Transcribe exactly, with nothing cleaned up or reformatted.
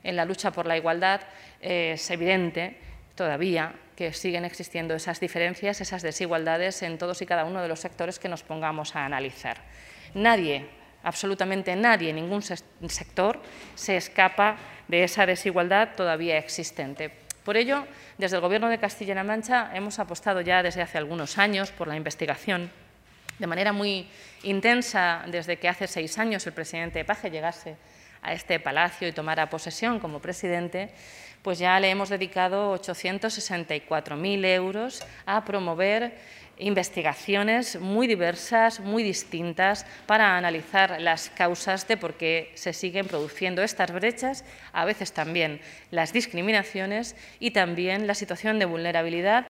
en la lucha por la igualdad, eh, es evidente todavía que siguen existiendo esas diferencias, esas desigualdades en todos y cada uno de los sectores que nos pongamos a analizar. Nadie, absolutamente nadie, ningún sector se escapa de esa desigualdad todavía existente. Por ello, desde el Gobierno de Castilla-La Mancha hemos apostado ya desde hace algunos años por la investigación, de manera muy intensa desde que hace seis años el presidente Paje llegase a este palacio y tomara posesión como presidente, pues ya le hemos dedicado ochocientos sesenta y cuatro mil euros a promover investigaciones muy diversas, muy distintas, para analizar las causas de por qué se siguen produciendo estas brechas, a veces también las discriminaciones y también la situación de vulnerabilidad